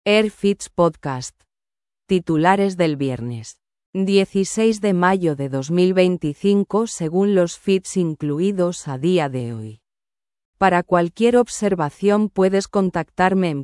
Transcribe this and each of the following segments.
Airfits Podcast. Titulares del viernes 16 de mayo de 2025 según los feeds incluidos a día de hoy. Para cualquier observación puedes contactarme en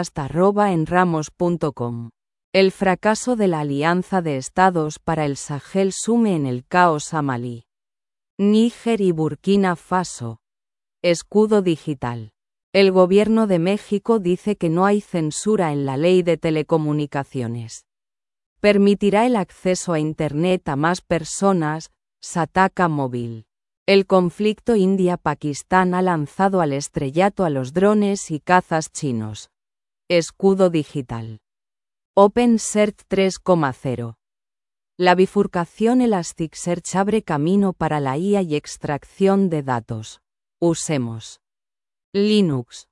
podcast@enramos.com. El fracaso de la Alianza de Estados para el Sahel sume en el caos a Malí, Níger y Burkina Faso. Escudo digital. El gobierno de México dice que no hay censura en la ley de telecomunicaciones. Permitirá el acceso a Internet a más personas, Sataka Móvil. El conflicto India-Pakistán ha lanzado al estrellato a los drones y cazas chinos. Escudo digital. OpenSearch 3.0. La bifurcación Elasticsearch abre camino para la IA y extracción de datos. Usemos Linux,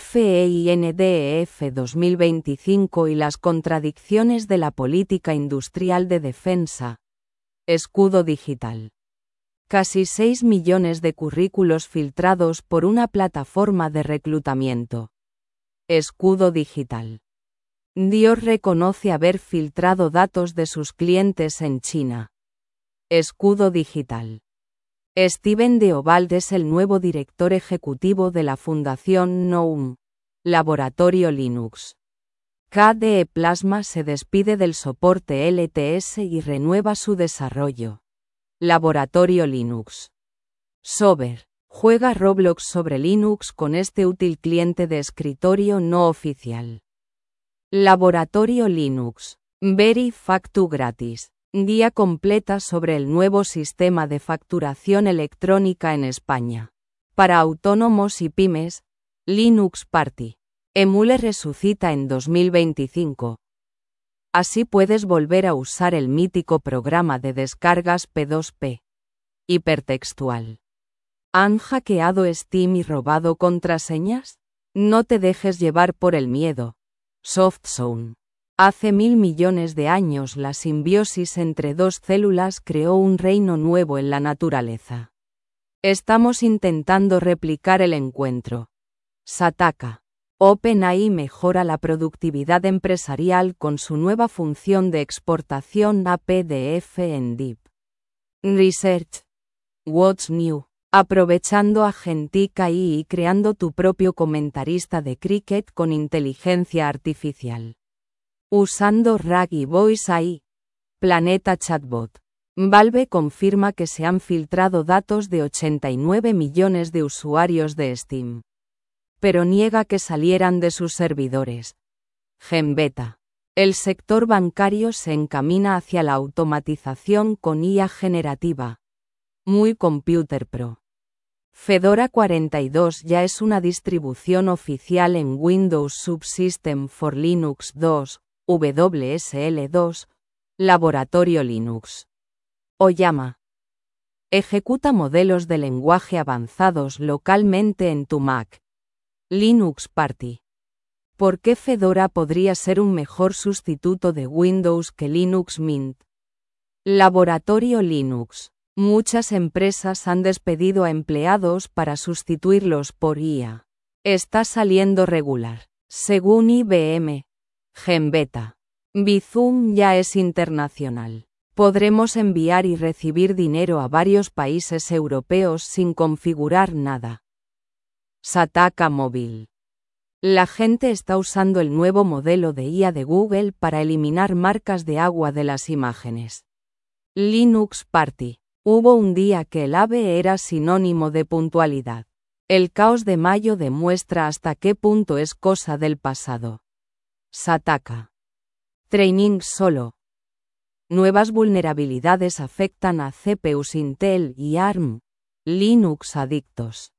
FEINDEF 2025 y las contradicciones de la política industrial de defensa. Escudo digital. Casi 6 millones de currículos filtrados por una plataforma de reclutamiento. Escudo digital. Dior reconoce haber filtrado datos de sus clientes en China. Escudo digital. Steven Deobald es el nuevo director ejecutivo de la Fundación GNOME, Laboratorio Linux. KDE Plasma se despide del soporte LTS y renueva su desarrollo. Laboratorio Linux. Sober juega Roblox sobre Linux con este útil cliente de escritorio no oficial. Laboratorio Linux. Verifactu gratis. Guía completa sobre el nuevo sistema de facturación electrónica en España. Para autónomos y pymes, Linux Party. Emule resucita en 2025. Así puedes volver a usar el mítico programa de descargas P2P. Hipertextual. ¿Han hackeado Steam y robado contraseñas? No te dejes llevar por el miedo. SoftZone. Hace 1000 millones de años la simbiosis entre dos células creó un reino nuevo en la naturaleza. Estamos intentando replicar el encuentro. Sataka. OpenAI mejora la productividad empresarial con su nueva función de exportación a PDF en Deep Research. What's New. Aprovechando Agentic AI y creando tu propio comentarista de cricket con inteligencia artificial. Usando RAG y Voice AI. Planeta Chatbot. Valve confirma que se han filtrado datos de 89 millones de usuarios de Steam. Pero niega que salieran de sus servidores. GenBeta. El sector bancario se encamina hacia la automatización con IA generativa. Muy Computer Pro. Fedora 42 ya es una distribución oficial en Windows Subsystem for Linux 2. WSL2, Laboratorio Linux. Oyama. Ejecuta modelos de lenguaje avanzados localmente en tu Mac. Linux Party. ¿Por qué Fedora podría ser un mejor sustituto de Windows que Linux Mint? Laboratorio Linux. Muchas empresas han despedido a empleados para sustituirlos por IA. Está saliendo regular. Según IBM. GenBeta. Bizum ya es internacional. Podremos enviar y recibir dinero a varios países europeos sin configurar nada. Sataka Móvil. La gente está usando el nuevo modelo de IA de Google para eliminar marcas de agua de las imágenes. Linux Party. Hubo un día que el ave era sinónimo de puntualidad. El caos de mayo demuestra hasta qué punto es cosa del pasado. Sataka. Training solo. Nuevas vulnerabilidades afectan a CPUs Intel y ARM. Linux adictos.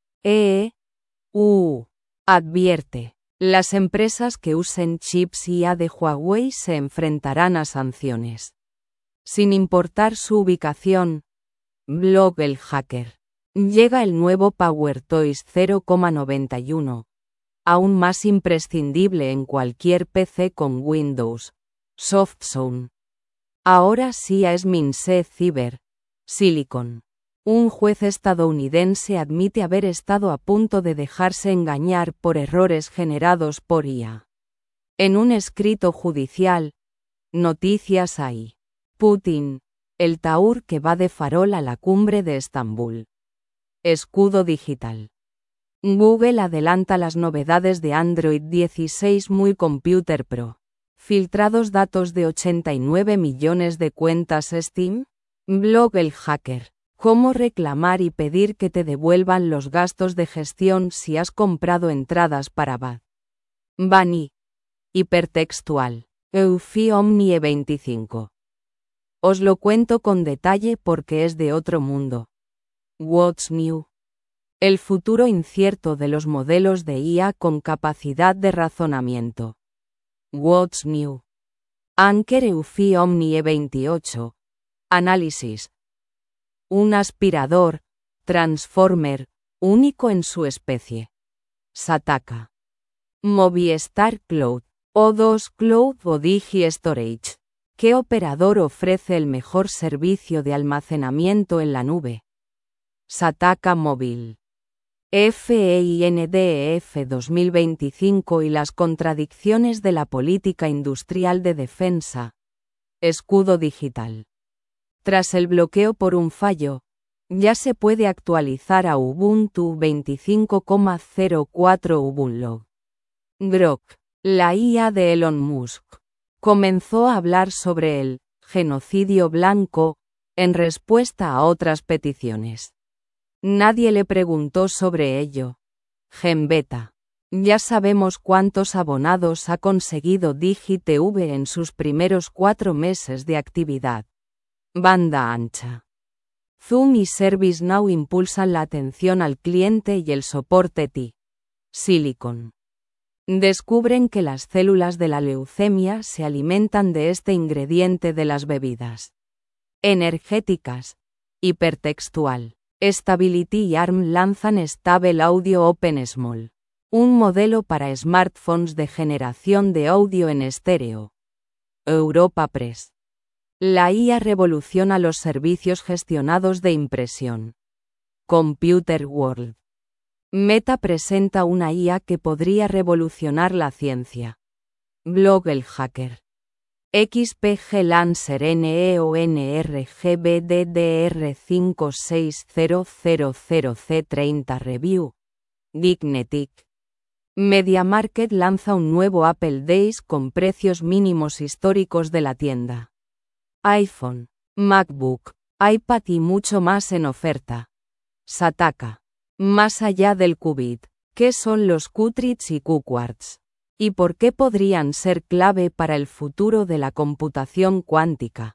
Advierte. Las empresas que usen chips IA de Huawei se enfrentarán a sanciones. Sin importar su ubicación. Blog El Hacker. Llega el nuevo PowerToys 0.91. Aún más imprescindible en cualquier PC con Windows. SoftZone. Ahora CIA es Minse Cyber. Silicon. Un juez estadounidense admite haber estado a punto de dejarse engañar por errores generados por IA. En un escrito judicial, noticias ahí. Putin, el Taur que va de farol a la cumbre de Estambul. Escudo digital. Google adelanta las novedades de Android 16 Muy Computer Pro. Filtrados datos de 89 millones de cuentas Steam. Blog El Hacker. Cómo reclamar y pedir que te devuelvan los gastos de gestión si has comprado entradas para Bad Bunny. Hipertextual. Eufy Omnie 25. Os lo cuento con detalle porque es de otro mundo. What's new? El futuro incierto de los modelos de IA con capacidad de razonamiento. What's new? Anker Eufy Omnie 28. Análisis. Un aspirador, Transformer, único en su especie. Sataka. Movistar Cloud, O2 Cloud o Digi Storage. ¿Qué operador ofrece el mejor servicio de almacenamiento en la nube? Sataka Móvil. FEINDEF 2025 y las contradicciones de la política industrial de defensa. Escudo digital. Tras el bloqueo por un fallo, ya se puede actualizar a Ubuntu 25.04 Ubuntu. Grok, la IA de Elon Musk, comenzó a hablar sobre el genocidio blanco en respuesta a otras peticiones. Nadie le preguntó sobre ello. GenBeta. Ya sabemos cuántos abonados ha conseguido DigiTV en sus primeros 4 meses de actividad. Banda ancha. Zoom y ServiceNow impulsan la atención al cliente y el soporte T-Silicon. Descubren que las células de la leucemia se alimentan de este ingrediente de las bebidas energéticas. Hipertextual. Stability y ARM lanzan Stable Audio OpenSmall, un modelo para smartphones de generación de audio en estéreo. Europa Press. La IA revoluciona los servicios gestionados de impresión. Computer World. Meta presenta una IA que podría revolucionar la ciencia. Blog El Hacker. XPG Lancer NEONRGBDDR 56000C30 Review. Geeknetic. MediaMarkt lanza un nuevo Apple Days con precios mínimos históricos de la tienda. iPhone, MacBook, iPad y mucho más en oferta. Sataka. Más allá del qubit, ¿qué son los qubits y qquarts? ¿Y por qué podrían ser clave para el futuro de la computación cuántica?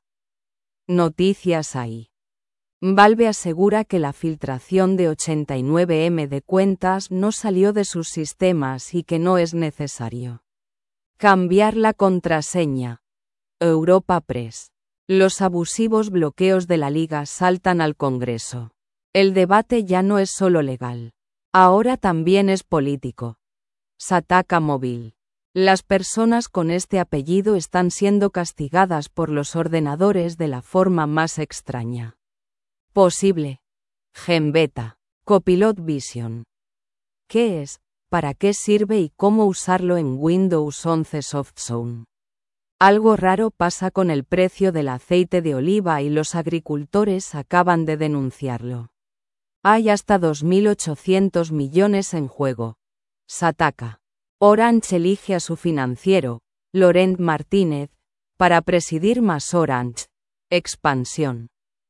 Noticias ahí. Valve asegura que la filtración de 89M de cuentas no salió de sus sistemas y que no es necesario cambiar la contraseña. Europa Press. Los abusivos bloqueos de la Liga saltan al Congreso. El debate ya no es solo legal. Ahora también es político. Sataka Móvil. Las personas con este apellido están siendo castigadas por los ordenadores de la forma más extraña posible. GenBeta. Copilot Vision. ¿Qué es? ¿Para qué sirve y cómo usarlo en Windows 11 Softzone? Algo raro pasa con el precio del aceite de oliva y los agricultores acaban de denunciarlo. Hay hasta 2.800 millones en juego. Sataka. Orange elige a su financiero, Laurent Martínez, para presidir Más Orange. Expansión.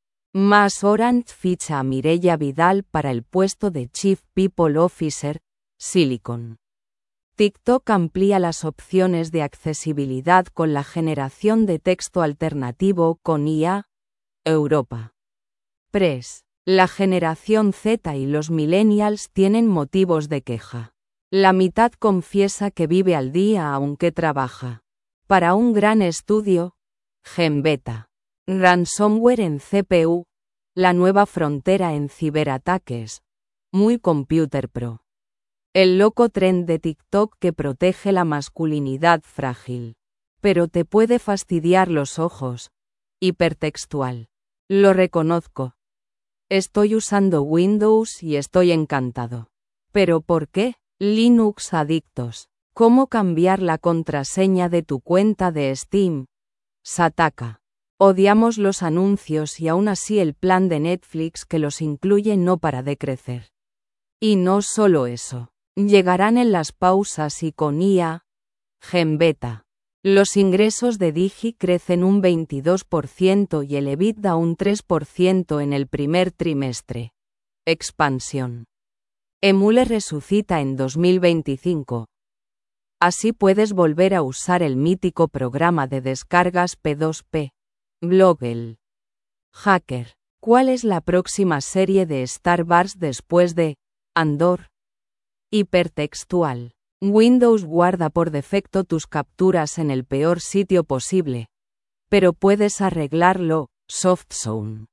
Más Orange ficha a Mireia Vidal para el puesto de Chief People Officer, Silicon. TikTok amplía las opciones de accesibilidad con la generación de texto alternativo con IA. Europa Press. La generación Z y los millennials tienen motivos de queja. La mitad confiesa que vive al día aunque trabaja. Para un gran estudio. GenBeta. Ransomware en CPU. La nueva frontera en ciberataques. Muy Computer Pro. El loco trend de TikTok que protege la masculinidad frágil. Pero te puede fastidiar los ojos. Hipertextual. Lo reconozco. Estoy usando Windows y estoy encantado. ¿Pero por qué? Linux adictos. ¿Cómo cambiar la contraseña de tu cuenta de Steam? Sataka. Odiamos los anuncios y aún así el plan de Netflix que los incluye no para de crecer. Y no solo eso. Llegarán en las pausas y con IA. Genbeta. Los ingresos de Digi crecen un 22% y el EBITDA un 3% en el primer trimestre. Expansión. Emule resucita en 2025. Así puedes volver a usar el mítico programa de descargas P2P. Blogel. Hacker. ¿Cuál es la próxima serie de Star Wars después de Andor? Hipertextual. Windows guarda por defecto tus capturas en el peor sitio posible. Pero puedes arreglarlo, SoftZone.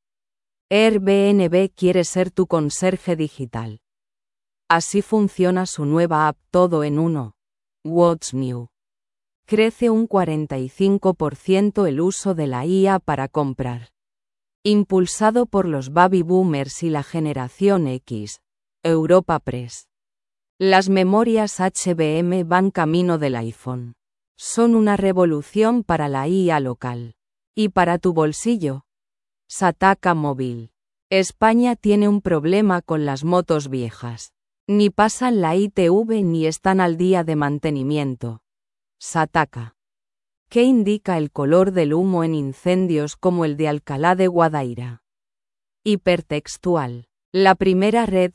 Airbnb quiere ser tu conserje digital. Así funciona su nueva app todo en uno. What's New. Crece un 45% el uso de la IA para comprar. Impulsado por los baby boomers y la generación X. Europa Press. Las memorias HBM van camino del iPhone. Son una revolución para la IA local. Y para tu bolsillo. Sataka Móvil. España tiene un problema con las motos viejas. Ni pasan la ITV ni están al día de mantenimiento. Sataka. ¿Qué indica el color del humo en incendios como el de Alcalá de Guadaira? Hipertextual. La primera red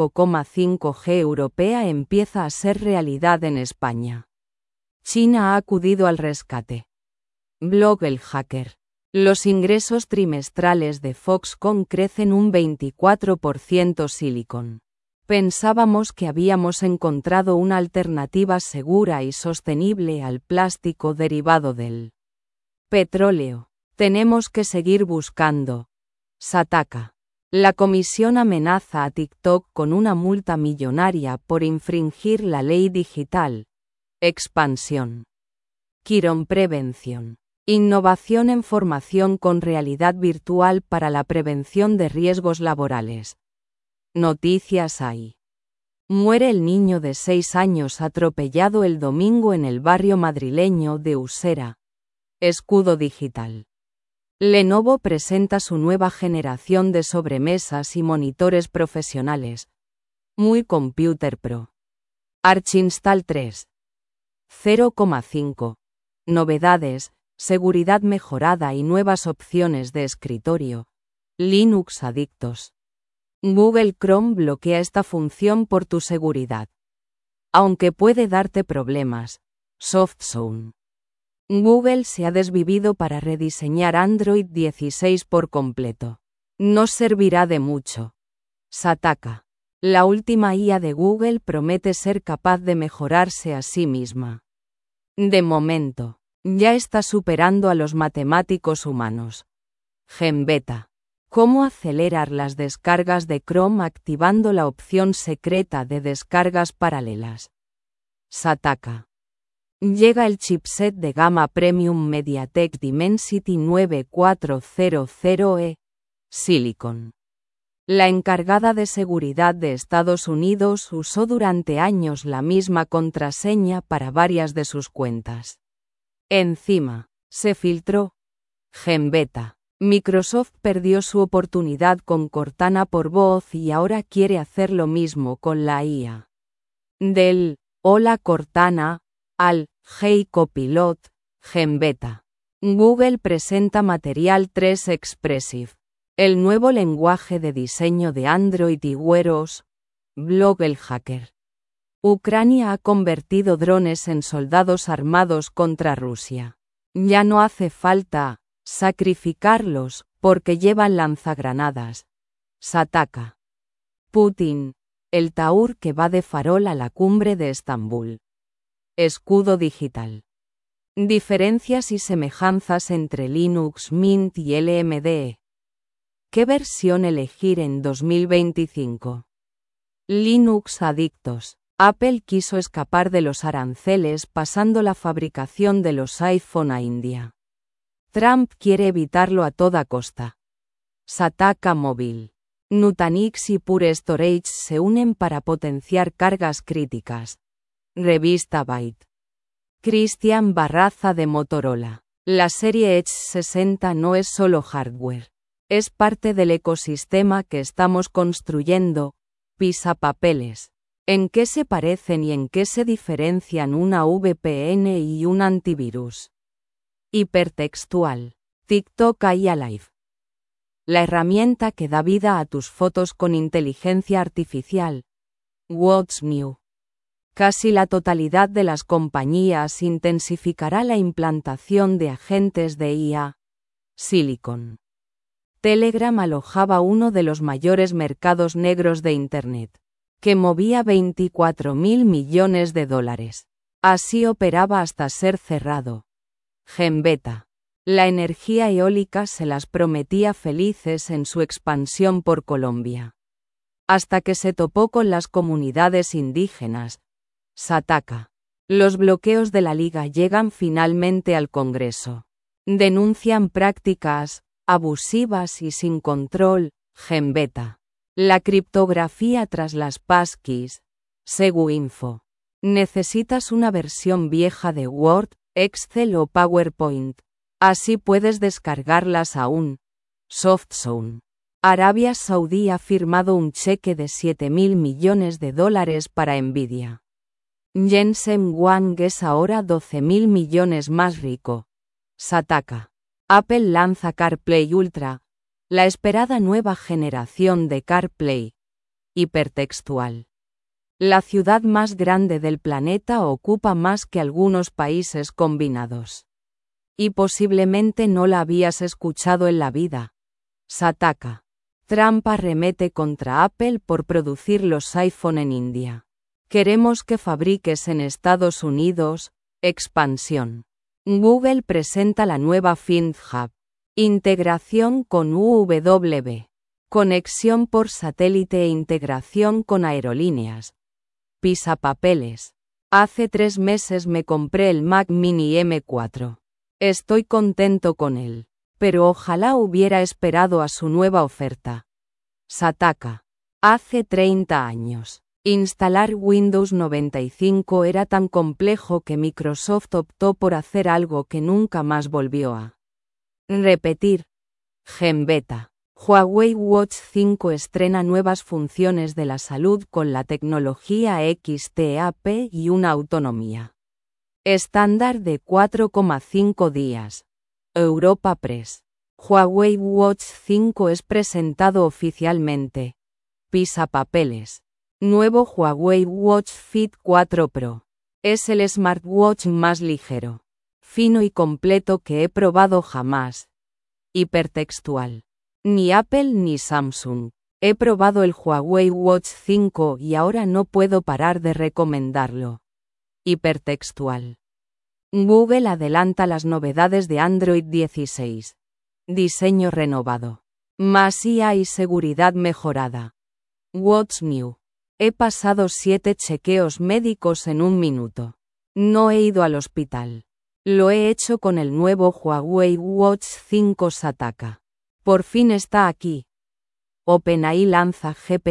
5,5G europea empieza a ser realidad en España. China ha acudido al rescate. Blog El Hacker. Los ingresos trimestrales de Foxconn crecen un 24%. Silicon. Pensábamos que habíamos encontrado una alternativa segura y sostenible al plástico derivado del petróleo. Tenemos que seguir buscando. Sataka. La comisión amenaza a TikTok con una multa millonaria por infringir la ley digital. Expansión. Quirón Prevención. Innovación en formación con realidad virtual para la prevención de riesgos laborales. Noticias hay. Muere el niño de 6 años atropellado el domingo en el barrio madrileño de Usera. Escudo digital. Lenovo presenta su nueva generación de sobremesas y monitores profesionales. Muy Computer Pro. Archinstall 3. 0,5. Novedades, seguridad mejorada y nuevas opciones de escritorio. Linux adictos. Google Chrome bloquea esta función por tu seguridad. Aunque puede darte problemas. SoftZone. Google se ha desvivido para rediseñar Android 16 por completo. No servirá de mucho. Sataka. La última IA de Google promete ser capaz de mejorarse a sí misma. De momento, ya está superando a los matemáticos humanos. Genbeta. ¿Cómo acelerar las descargas de Chrome activando la opción secreta de descargas paralelas? Sataka. Llega el chipset de gama premium MediaTek Dimensity 9400E. Silicon. La encargada de seguridad de Estados Unidos usó durante años la misma contraseña para varias de sus cuentas. Encima, se filtró. Genbeta. Microsoft perdió su oportunidad con Cortana por voz y ahora quiere hacer lo mismo con la IA. Del Hola Cortana al Hey Copilot. Genbeta. Google presenta Material 3 Expressive. El nuevo lenguaje de diseño de Android y Wear OS. Blog El Hacker. Ucrania ha convertido drones en soldados armados contra Rusia. Ya no hace falta sacrificarlos, porque llevan lanzagranadas. Sataka. Putin. El Taur que va de farol a la cumbre de Estambul. Escudo digital. Diferencias y semejanzas entre Linux Mint y LMDE. ¿Qué versión elegir en 2025? Linux adictos. Apple quiso escapar de los aranceles pasando la fabricación de los iPhone a India. Trump quiere evitarlo a toda costa. Sataka Móvil. Nutanix y Pure Storage se unen para potenciar cargas críticas. Revista Byte. Cristian Barraza de Motorola. La serie Edge 60 no es solo hardware. Es parte del ecosistema que estamos construyendo. Pisapapeles. ¿En qué se parecen y en qué se diferencian una VPN y un antivirus? Hipertextual. TikTok AI Alive. La herramienta que da vida a tus fotos con inteligencia artificial. What's new? Casi la totalidad de las compañías intensificará la implantación de agentes de IA. Silicon. Telegram alojaba uno de los mayores mercados negros de Internet, que movía $24.000 millones. Así operaba hasta ser cerrado. Genbeta. La energía eólica se las prometía felices en su expansión por Colombia. Hasta que se topó con las comunidades indígenas. Sataka. Los bloqueos de la Liga llegan finalmente al Congreso. Denuncian prácticas abusivas y sin control. Genbeta. La criptografía tras las passkeys. Seguinfo. ¿Necesitas una versión vieja de Word, Excel o PowerPoint? Así puedes descargarlas aún. SoftZone. Arabia Saudí ha firmado un cheque de $7.000 millones para Nvidia. Jensen Huang es ahora $12.000 millones más rico. Sataka. Apple lanza CarPlay Ultra, la esperada nueva generación de CarPlay. Hipertextual. La ciudad más grande del planeta ocupa más que algunos países combinados. Y posiblemente no la habías escuchado en la vida. Sataka. Trump arremete contra Apple por producir los iPhone en India. Queremos que fabriques en Estados Unidos. Expansión. Google presenta la nueva FindHub. Integración con UWB. Conexión por satélite e integración con aerolíneas. Pisapapeles. Hace 3 meses me compré el Mac Mini M4. Estoy contento con él, pero ojalá hubiera esperado a su nueva oferta. Sataka. Hace 30 años. Instalar Windows 95 era tan complejo que Microsoft optó por hacer algo que nunca más volvió a repetir. Genbeta. Huawei Watch 5 estrena nuevas funciones de la salud con la tecnología XTAP y una autonomía estándar de 4,5 días. Europa Press. Huawei Watch 5 es presentado oficialmente. Pisapapeles. Nuevo Huawei Watch Fit 4 Pro. Es el smartwatch más ligero, fino y completo que he probado jamás. Hipertextual. Ni Apple ni Samsung. He probado el Huawei Watch 5 y ahora no puedo parar de recomendarlo. Hipertextual. Google adelanta las novedades de Android 16. Diseño renovado. Más IA y seguridad mejorada. What's new? He pasado 7 chequeos médicos en 1 minuto. No he ido al hospital. Lo he hecho con el nuevo Huawei Watch 5 Sataka. Por fin está aquí. OpenAI lanza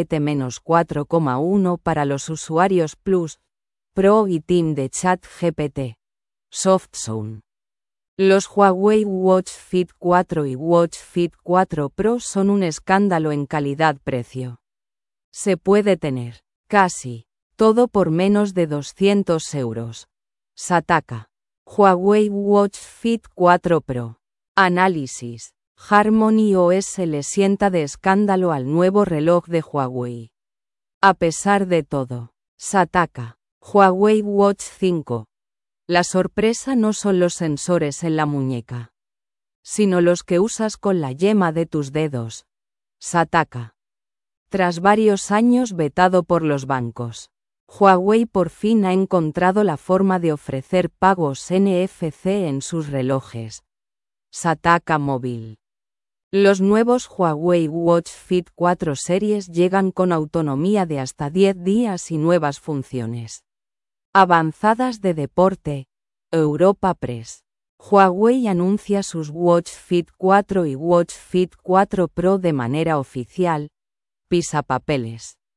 GPT-4,1 para los usuarios Plus, Pro y Team de ChatGPT. SoftZone. Los Huawei Watch Fit 4 y Watch Fit 4 Pro son un escándalo en calidad-precio. Se puede tener, casi, todo por menos de 200 euros. Sataka. Huawei Watch Fit 4 Pro. Análisis. Harmony OS le sienta de escándalo al nuevo reloj de Huawei. A pesar de todo. Sataka. Huawei Watch 5. La sorpresa no son los sensores en la muñeca, sino los que usas con la yema de tus dedos. Sataka. Tras varios años vetado por los bancos, Huawei por fin ha encontrado la forma de ofrecer pagos NFC en sus relojes. Sataka Móvil. Los nuevos Huawei Watch Fit 4 series llegan con autonomía de hasta 10 días y nuevas funciones avanzadas de deporte. Europa Press. Huawei anuncia sus Watch Fit 4 y Watch Fit 4 Pro de manera oficial. Pisapapeles.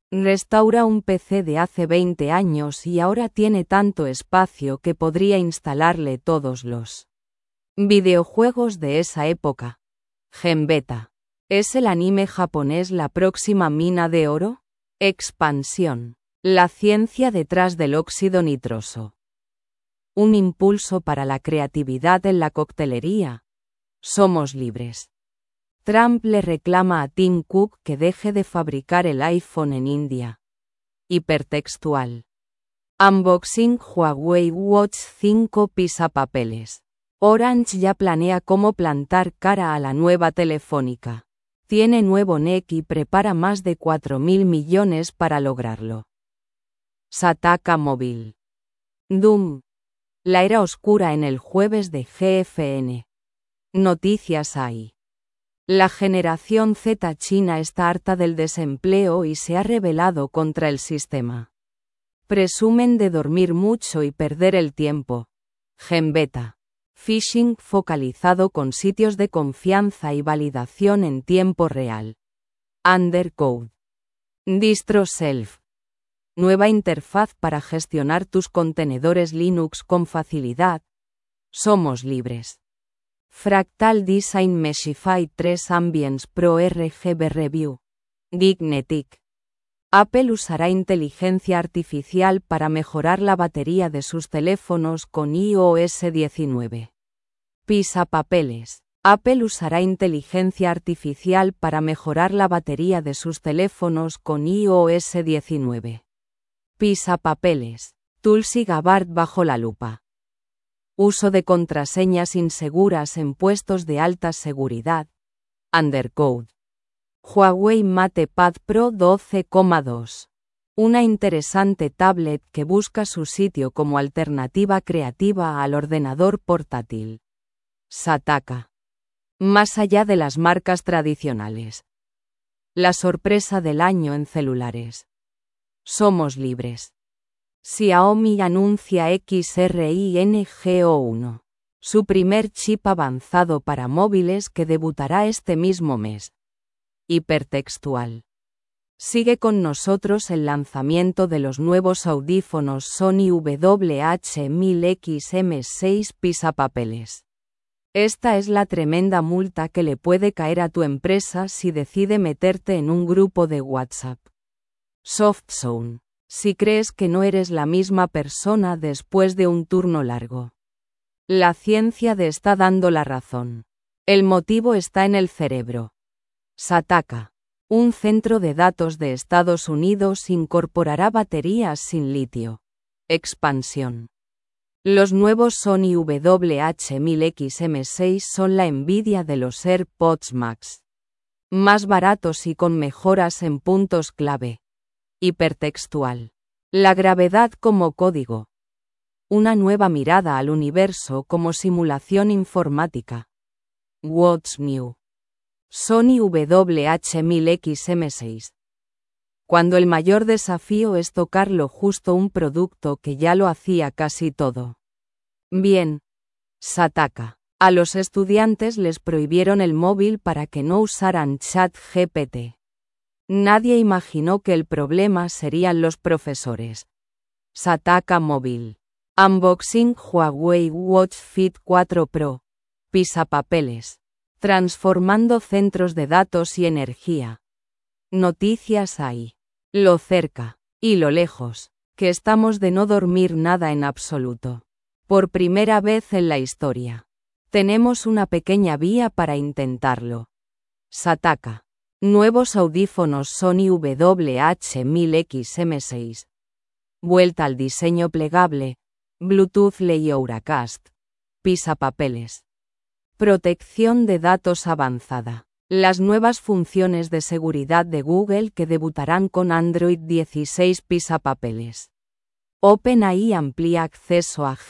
Restaura un PC de hace 20 años y ahora tiene tanto espacio que podría instalarle todos los videojuegos de esa época. Genbeta. ¿Es el anime japonés la próxima mina de oro? Expansión. La ciencia detrás del óxido nitroso. Un impulso para la creatividad en la coctelería. Somos libres. Trump le reclama a Tim Cook que deje de fabricar el iPhone en India. Hipertextual. Unboxing Huawei Watch 5 pisapapeles. Orange ya planea cómo plantar cara a la nueva Telefónica. Tiene nuevo NEC y prepara más de 4.000 millones para lograrlo. Sataka Móvil. Doom. La era oscura en el jueves de GFN. Noticias hay. La generación Z china está harta del desempleo y se ha rebelado contra el sistema. Presumen de dormir mucho y perder el tiempo. Genbeta. Phishing focalizado con sitios de confianza y validación en tiempo real. Undercode. Distro Self. Nueva interfaz para gestionar tus contenedores Linux con facilidad. Somos libres. Fractal Design Meshify 3 Ambience Pro RGB Review. Geeknetic. Apple usará inteligencia artificial para mejorar la batería de sus teléfonos con iOS 19. Pisapapeles. Apple usará inteligencia artificial para mejorar la batería de sus teléfonos con iOS 19. Pisapapeles. Tulsi Gabbard bajo la lupa. Uso de contraseñas inseguras en puestos de alta seguridad. Undercode. Huawei MatePad Pro 12,2. Una interesante tablet que busca su sitio como alternativa creativa al ordenador portátil. Sataka. Más allá de las marcas tradicionales. La sorpresa del año en celulares. Somos libres. Xiaomi anuncia XRINGO1. Su primer chip avanzado para móviles que debutará este mismo mes. Hipertextual. Sigue con nosotros el lanzamiento de los nuevos audífonos Sony WH-1000XM6 pisapapeles. Esta es la tremenda multa que le puede caer a tu empresa si decide meterte en un grupo de WhatsApp. SoftZone. Si crees que no eres la misma persona después de un turno largo. La ciencia te está dando la razón. El motivo está en el cerebro. Sataka. Un centro de datos de Estados Unidos incorporará baterías sin litio. Expansión. Los nuevos Sony WH-1000XM6 son la envidia de los AirPods Max. Más baratos y con mejoras en puntos clave. Hipertextual. La gravedad como código. Una nueva mirada al universo como simulación informática. What's new? Sony WH-1000XM6. Cuando el mayor desafío es tocar lo justo un producto que ya lo hacía casi todo. Bien. Sataka. A los estudiantes les prohibieron el móvil para que no usaran ChatGPT. Nadie imaginó que el problema serían los profesores. Sataka Móvil. Unboxing Huawei Watch Fit 4 Pro. Pisapapeles. Transformando centros de datos y energía. Noticias hay. Lo cerca. Y lo lejos. Que estamos de no dormir nada en absoluto. Por primera vez en la historia. Tenemos una pequeña vía para intentarlo. Sataka. Nuevos audífonos Sony WH-1000XM6. Vuelta al diseño plegable. Bluetooth LeiouraCast. Pisapapeles. Protección de datos avanzada. Las nuevas funciones de seguridad de Google que debutarán con Android 16 pisapapeles. OpenAI amplía acceso a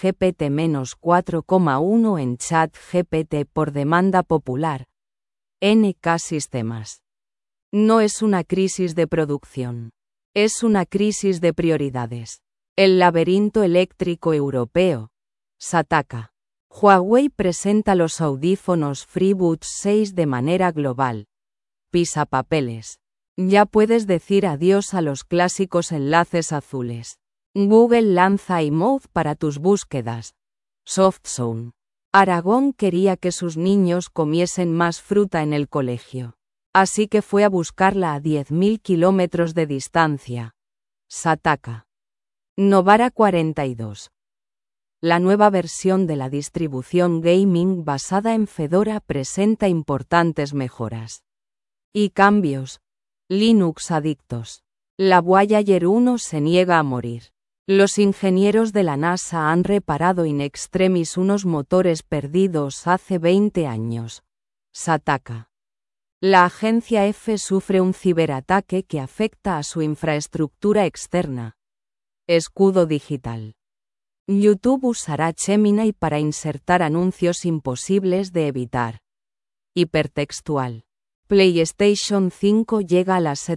GPT-4,1 en ChatGPT por demanda popular. NK Sistemas. No es una crisis de producción. Es una crisis de prioridades. El laberinto eléctrico europeo. Sataka. Huawei presenta los audífonos FreeBuds 6 de manera global. Pisapapeles. Ya puedes decir adiós a los clásicos enlaces azules. Google lanza iMode para tus búsquedas. SoftZone. Aragón quería que sus niños comiesen más fruta en el colegio. Así que fue a buscarla a 10.000 kilómetros de distancia. Sataka. Novara 42. La nueva versión de la distribución gaming basada en Fedora presenta importantes mejoras y cambios. Linux adictos. La Voyager 1 se niega a morir. Los ingenieros de la NASA han reparado in extremis unos motores perdidos hace 20 años. Sataka. La agencia F sufre un ciberataque que afecta a su infraestructura externa. Escudo digital. YouTube usará Gemini para insertar anuncios imposibles de evitar. Hipertextual. PlayStation 5 llega a las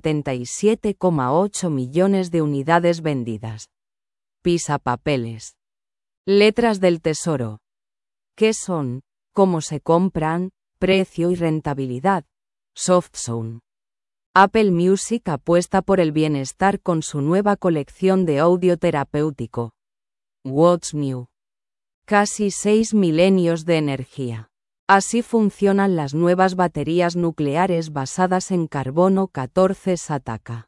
77,8 millones de unidades vendidas. Pisapapeles. Letras del tesoro. ¿Qué son? ¿Cómo se compran? Precio y rentabilidad. SoftZone. Apple Music apuesta por el bienestar con su nueva colección de audio terapéutico. What's New? Casi 6 milenios de energía. Así funcionan las nuevas baterías nucleares basadas en carbono 14. Sataka.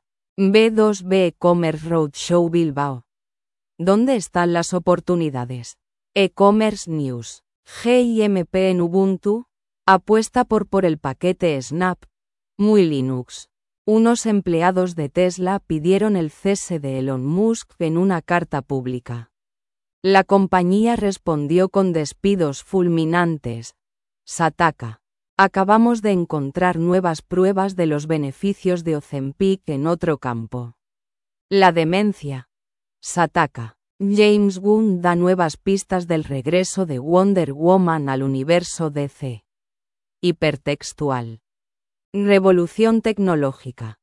B2B E-Commerce Roadshow Bilbao. ¿Dónde están las oportunidades? E-Commerce News. GIMP en Ubuntu. Apuesta por el paquete Snap. Muy Linux. Unos empleados de Tesla pidieron el cese de Elon Musk en una carta pública. La compañía respondió con despidos fulminantes. Sataka. Acabamos de encontrar nuevas pruebas de los beneficios de Ozempic en otro campo. La demencia. Sataka. James Gunn da nuevas pistas del regreso de Wonder Woman al universo DC. Hipertextual. Revolución tecnológica.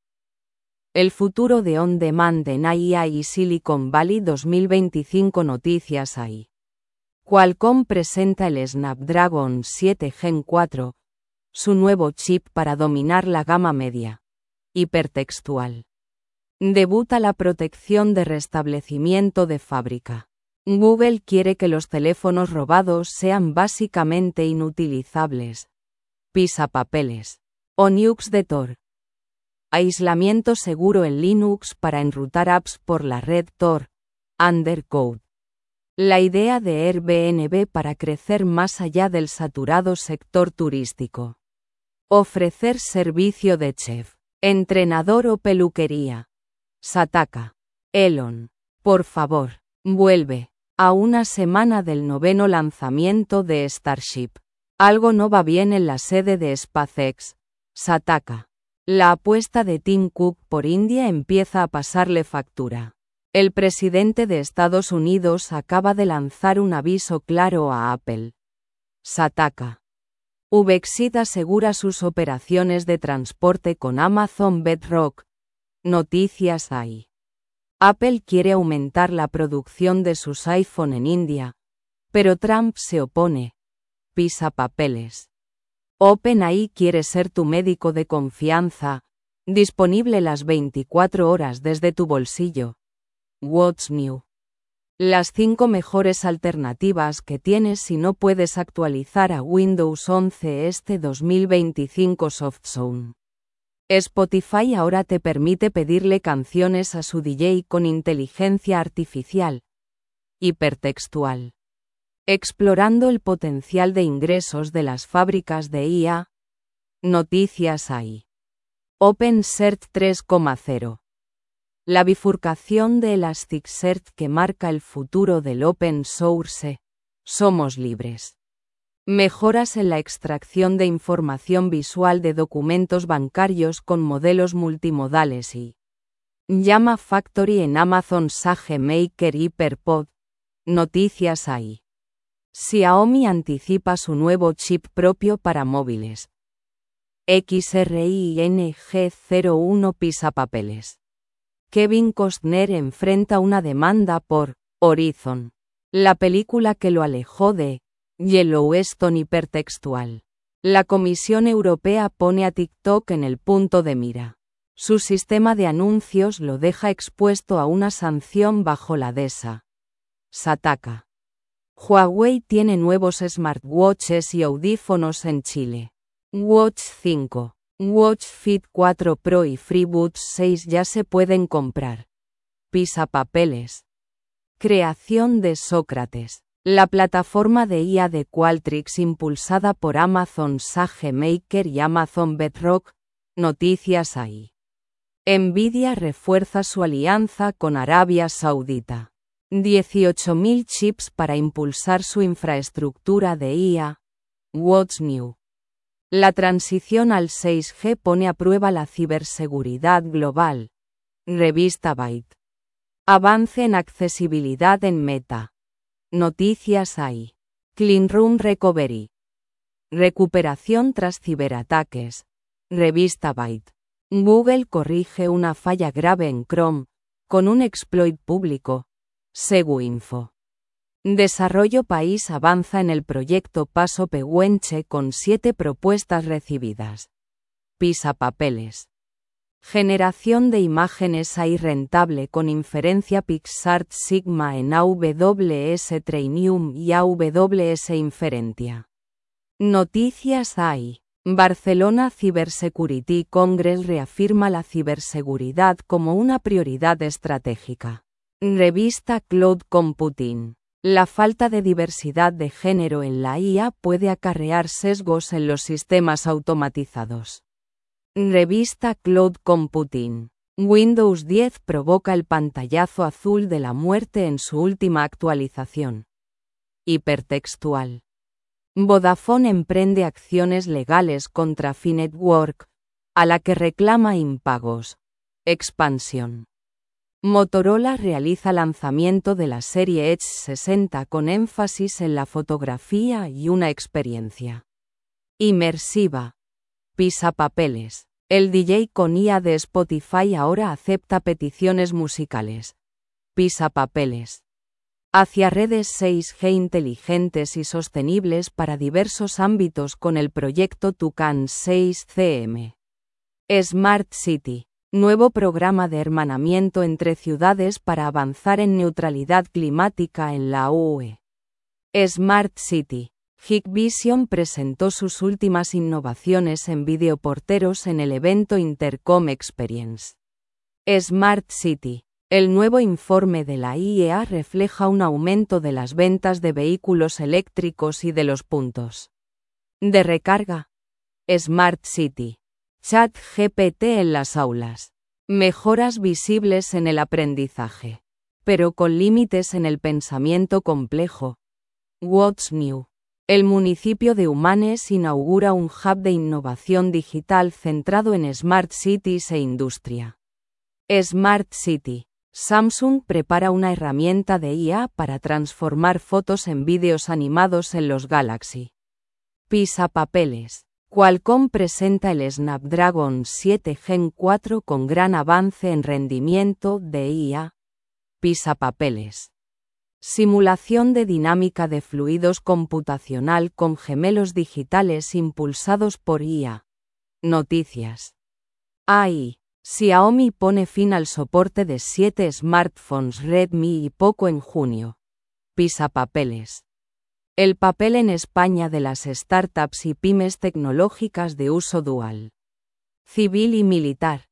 El futuro de On Demand en IA y Silicon Valley 2025. Noticias AI. Qualcomm presenta el Snapdragon 7 Gen 4, su nuevo chip para dominar la gama media. Hipertextual. Debuta la protección de restablecimiento de fábrica. Google quiere que los teléfonos robados sean básicamente inutilizables. Pisapapeles. ONUX de Tor. Aislamiento seguro en Linux para enrutar apps por la red Tor. Undercode. La idea de Airbnb para crecer más allá del saturado sector turístico. Ofrecer servicio de chef, entrenador o peluquería. Sataka. Elon. Por favor, vuelve. A una semana del 9º lanzamiento de Starship. Algo no va bien en la sede de SpaceX. Sataka. La apuesta de Tim Cook por India empieza a pasarle factura. El presidente de Estados Unidos acaba de lanzar un aviso claro a Apple. Sataka. Ubexit asegura sus operaciones de transporte con Amazon Bedrock. Noticias AI. Apple quiere aumentar la producción de sus iPhone en India, pero Trump se opone. Pisapapeles. OpenAI quiere ser tu médico de confianza, disponible las 24 horas desde tu bolsillo. What's New? Las 5 mejores alternativas que tienes si no puedes actualizar a Windows 11 este 2025. SoftZone. Spotify ahora te permite pedirle canciones a su DJ con inteligencia artificial. Hipertextual. Explorando el potencial de ingresos de las fábricas de IA. Noticias AI. OpenSearch 3.0. La bifurcación de Elasticsearch que marca el futuro del open source. Somos libres. Mejoras en la extracción de información visual de documentos bancarios con modelos multimodales y Llama Factory en Amazon SageMaker HyperPod. Noticias AI. Xiaomi anticipa su nuevo chip propio para móviles. XRING01 Pisapapeles. Kevin Costner enfrenta una demanda por Horizon, la película que lo alejó de Yellowstone. Hipertextual. La Comisión Europea pone a TikTok en el punto de mira. Su sistema de anuncios lo deja expuesto a una sanción bajo la DESA. Sataka. Huawei tiene nuevos smartwatches y audífonos en Chile. Watch 5, Watch Fit 4 Pro y FreeBuds 6 ya se pueden comprar. Pisapapeles. Creación de Sócrates. La plataforma de IA de Qualtrics impulsada por Amazon SageMaker y Amazon Bedrock. Noticias ahí. Nvidia refuerza su alianza con Arabia Saudita. 18.000 chips para impulsar su infraestructura de IA. What's New? La transición al 6G pone a prueba la ciberseguridad global. Revista Byte. Avance en accesibilidad en Meta. Noticias AI. Cleanroom Recovery. Recuperación tras ciberataques. Revista Byte. Google corrige una falla grave en Chrome, con un exploit público. Seguinfo. Desarrollo País avanza en el proyecto Paso Pehuenche con 7 propuestas recibidas. Pisapapeles. Generación de imágenes AI rentable con inferencia PixArt Sigma en AWS Trainium y AWS Inferentia. Noticias AI. Barcelona Cybersecurity Congress reafirma la ciberseguridad como una prioridad estratégica. Revista Cloud Computing. La falta de diversidad de género en la IA puede acarrear sesgos en los sistemas automatizados. Revista Cloud Computing. Windows 10 provoca el pantallazo azul de la muerte en su última actualización. Hipertextual. Vodafone emprende acciones legales contra Finetwork, a la que reclama impagos. Expansión. Motorola realiza lanzamiento de la serie Edge 60 con énfasis en la fotografía y una experiencia inmersiva. Pisapapeles. El DJ con IA de Spotify ahora acepta peticiones musicales. Pisapapeles. Hacia redes 6G inteligentes y sostenibles para diversos ámbitos con el proyecto Tucán 6CM. Smart City. Nuevo programa de hermanamiento entre ciudades para avanzar en neutralidad climática en la UE. Smart City. Hikvision presentó sus últimas innovaciones en videoporteros en el evento Intercom Experience. Smart City. El nuevo informe de la IEA refleja un aumento de las ventas de vehículos eléctricos y de los puntos de recarga. Smart City. ChatGPT en las aulas. Mejoras visibles en el aprendizaje, pero con límites en el pensamiento complejo. What's New? El municipio de Humanes inaugura un hub de innovación digital centrado en Smart Cities e industria. Smart City. Samsung prepara una herramienta de IA para transformar fotos en vídeos animados en los Galaxy. Pisapapeles. Qualcomm presenta el Snapdragon 7 Gen 4 con gran avance en rendimiento de IA. Pisapapeles. Simulación de dinámica de fluidos computacional con gemelos digitales impulsados por IA. Noticias. AI. Xiaomi pone fin al soporte de 7 smartphones Redmi y Poco en junio. Pisapapeles. El papel en España de las startups y pymes tecnológicas de uso dual. Civil y militar.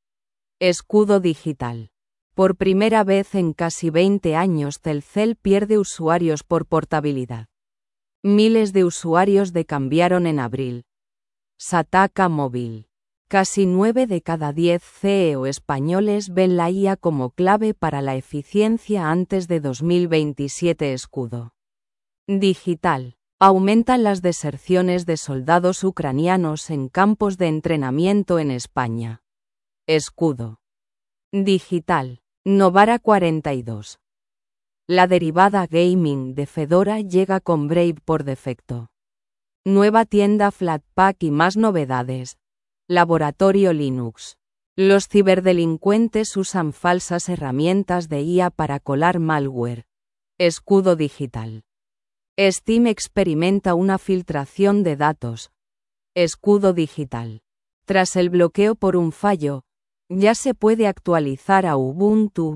Escudo digital. Por primera vez en casi 20 años Telcel pierde usuarios por portabilidad. Miles de usuarios decambiaron en abril. Sataka Móvil. Casi 9 de cada 10 CEO españoles ven la IA como clave para la eficiencia antes de 2027. Escudo digital. Aumentan las deserciones de soldados ucranianos en campos de entrenamiento en España. Escudo digital. Novara 42. La derivada gaming de Fedora llega con Brave por defecto. Nueva tienda Flatpak y más novedades. Laboratorio Linux. Los ciberdelincuentes usan falsas herramientas de IA para colar malware. Escudo digital. Steam experimenta una filtración de datos. Escudo digital. Tras el bloqueo por un fallo, Ya se puede actualizar a Ubuntu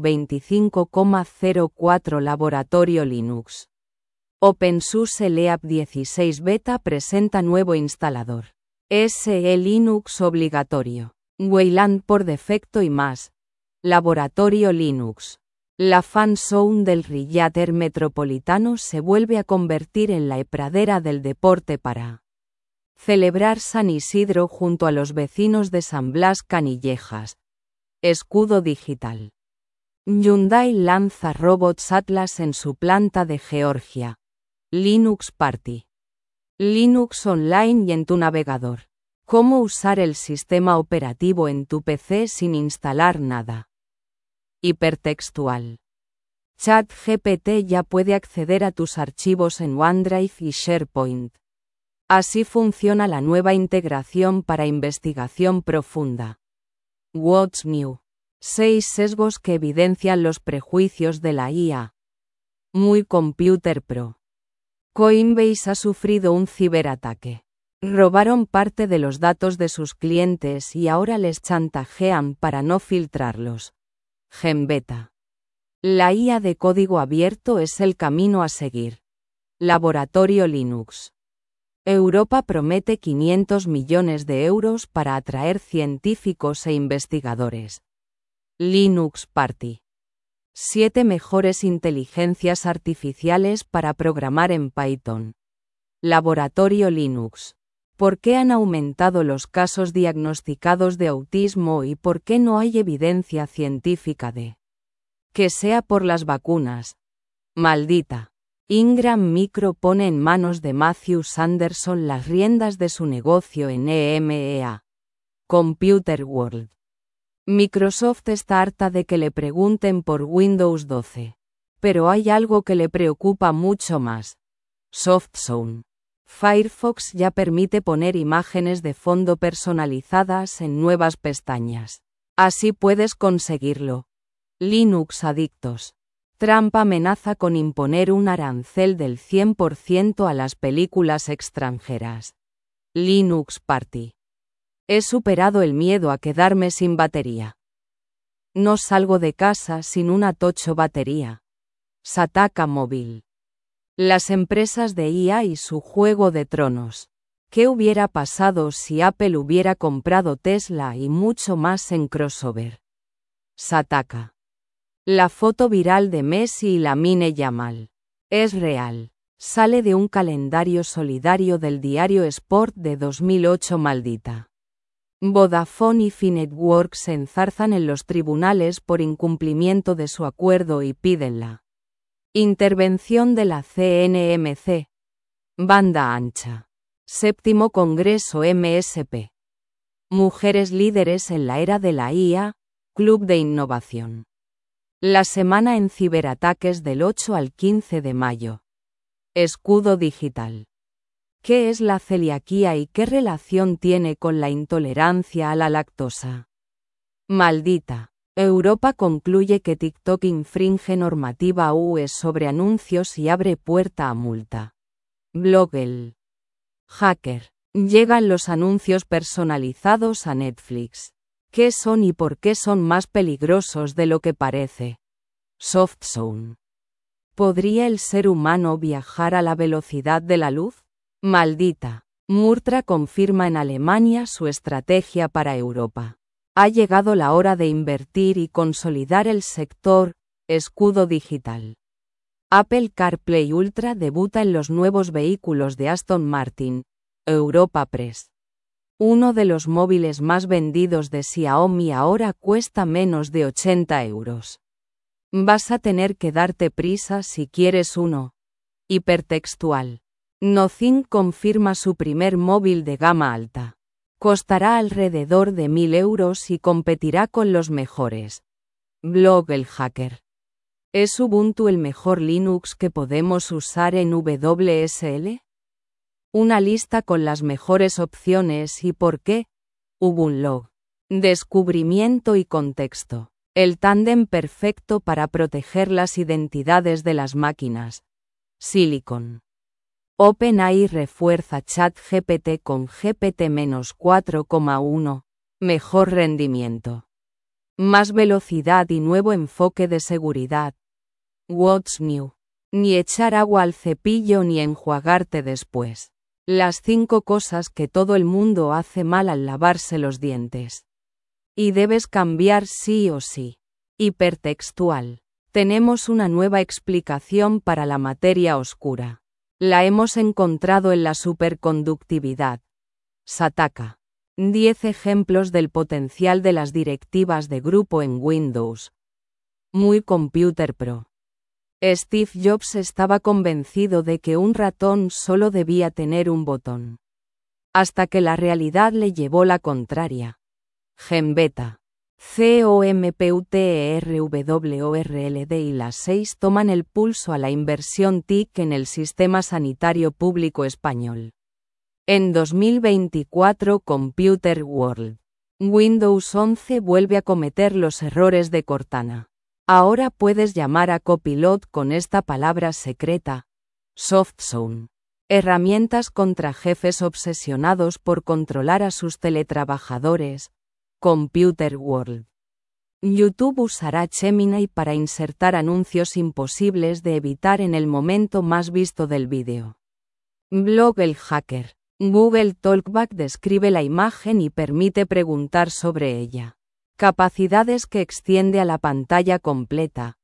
25.04 Laboratorio Linux. OpenSUSE Leap 16 Beta presenta nuevo instalador. SE Linux obligatorio. Wayland por defecto y más. Laboratorio Linux. La fan zone del Riater Metropolitano se vuelve a convertir en la pradera del deporte para celebrar San Isidro junto a los vecinos de San Blas Canillejas. Escudo digital. Hyundai lanza robots Atlas en su planta de Georgia. Linux Party. Linux Online y en tu navegador. ¿Cómo usar el sistema operativo en tu PC sin instalar nada? Hipertextual. ChatGPT ya puede acceder a tus archivos en OneDrive y SharePoint. Así funciona la nueva integración para investigación profunda. What's New? 6 sesgos que evidencian los prejuicios de la IA. Muy Computer Pro. Coinbase ha sufrido un ciberataque. Robaron parte de los datos de sus clientes y ahora les chantajean para no filtrarlos. Genbeta. La IA de código abierto es el camino a seguir. Laboratorio Linux. Europa promete 500 millones de euros para atraer científicos e investigadores. Linux Party. 7 mejores inteligencias artificiales para programar en Python. Laboratorio Linux. ¿Por qué han aumentado los casos diagnosticados de autismo y por qué no hay evidencia científica de que sea por las vacunas? Maldita. Ingram Micro pone en manos de Matthew Sanderson las riendas de su negocio en EMEA. Computer World. Microsoft está harta de que le pregunten por Windows 12. Pero hay algo que le preocupa mucho más. SoftZone. Firefox ya permite poner imágenes de fondo personalizadas en nuevas pestañas. Así puedes conseguirlo. Linux Adictos. Trump amenaza con imponer un arancel del 100% a las películas extranjeras. Linux Party. He superado el miedo a quedarme sin batería. No salgo de casa sin una tocho batería. Sataka Móvil. Las empresas de IA y su juego de tronos. ¿Qué hubiera pasado si Apple hubiera comprado Tesla y mucho más en crossover? Sataka. La foto viral de Messi y Lamine Yamal. Es real. Sale de un calendario solidario del diario Sport de 2008. Maldita. Vodafone y Finetworks se enzarzan en los tribunales por incumplimiento de su acuerdo y piden la intervención de la CNMC. Banda ancha. 7º Congreso MSP. Mujeres líderes en la era de la IA, Club de Innovación. La semana en ciberataques del 8 al 15 de mayo. Escudo digital. ¿Qué es la celiaquía y qué relación tiene con la intolerancia a la lactosa? Maldita. Europa concluye que TikTok infringe normativa UE sobre anuncios y abre puerta a multa. Blogel. Hacker. Llegan los anuncios personalizados a Netflix. ¿Qué son y por qué son más peligrosos de lo que parece? SoftZone. ¿Podría el ser humano viajar a la velocidad de la luz? Maldita. Murtra confirma en Alemania su estrategia para Europa. Ha llegado la hora de invertir y consolidar el sector. Escudo digital. Apple CarPlay Ultra debuta en los nuevos vehículos de Aston Martin. Europa Press. Uno de los móviles más vendidos de Xiaomi ahora cuesta menos de 80 euros. Vas a tener que darte prisa si quieres uno. Hipertextual. Nothing confirma su primer móvil de gama alta. Costará alrededor de 1.000 euros y competirá con los mejores. Blog el hacker. ¿Es Ubuntu el mejor Linux que podemos usar en WSL? Una lista con las mejores opciones y por qué. Ubunlog. Descubrimiento y contexto. El tándem perfecto para proteger las identidades de las máquinas. Silicon. OpenAI refuerza ChatGPT con GPT-4,1. Mejor rendimiento. Más velocidad y nuevo enfoque de seguridad. What's new? Ni echar agua al cepillo ni enjuagarte después. Las 5 cosas que todo el mundo hace mal al lavarse los dientes. Y debes cambiar sí o sí. Hipertextual. Tenemos una nueva explicación para la materia oscura. La hemos encontrado en la superconductividad. Sataka. 10 ejemplos del potencial de las directivas de grupo en Windows. Muy Computer Pro. Steve Jobs estaba convencido de que un ratón solo debía tener un botón. Hasta que la realidad le llevó la contraria. Gembeta. COMPUTERWORLD y las 6 toman el pulso a la inversión TIC en el sistema sanitario público español. En 2024 Computer World. Windows 11 vuelve a cometer los errores de Cortana. Ahora puedes llamar a Copilot con esta palabra secreta. SoftZone. Herramientas contra jefes obsesionados por controlar a sus teletrabajadores. Computer World. YouTube usará Gemini para insertar anuncios imposibles de evitar en el momento más visto del vídeo. Blog El Hacker. Google Talkback describe la imagen y permite preguntar sobre ella. Capacidades que extiende a la pantalla completa.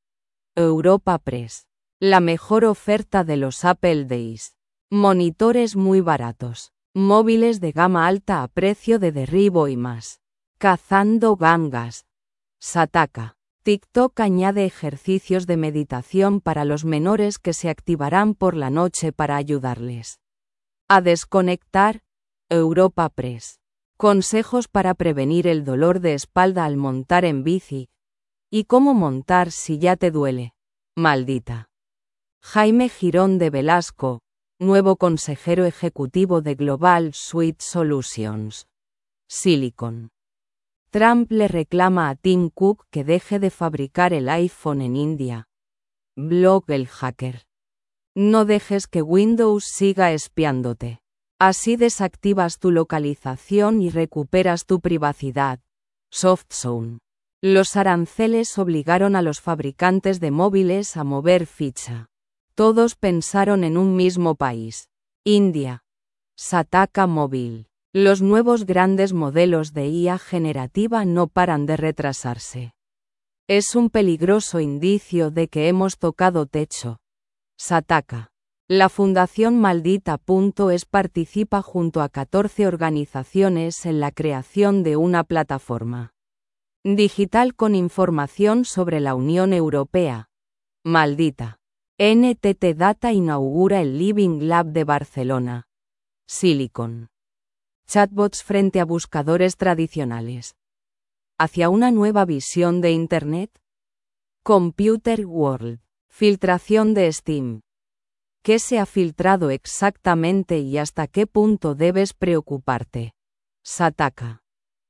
Europa Press. La mejor oferta de los Apple Days. Monitores muy baratos. Móviles de gama alta a precio de derribo y más. Cazando gangas. Sataka. TikTok añade ejercicios de meditación para los menores que se activarán por la noche para ayudarles a desconectar. Europa Press. Consejos para prevenir el dolor de espalda al montar en bici. ¿Y cómo montar si ya te duele? Maldita. Jaime Girón de Velasco, nuevo consejero ejecutivo de Global Suite Solutions. Silicon. Trump le reclama a Tim Cook que deje de fabricar el iPhone en India. Blog El Hacker. No dejes que Windows siga espiándote. Así desactivas tu localización y recuperas tu privacidad. SoftZone. Los aranceles obligaron a los fabricantes de móviles a mover ficha. Todos pensaron en un mismo país. India. Sataka Móvil. Los nuevos grandes modelos de IA generativa no paran de retrasarse. Es un peligroso indicio de que hemos tocado techo. Sataka. La Fundación Maldita.es participa junto a 14 organizaciones en la creación de una plataforma digital con información sobre la Unión Europea. Maldita. NTT Data inaugura el Living Lab de Barcelona. Silicon. Chatbots frente a buscadores tradicionales. ¿Hacia una nueva visión de Internet? Computer World. Filtración de Steam. ¿Qué se ha filtrado exactamente y hasta qué punto debes preocuparte? Sataka.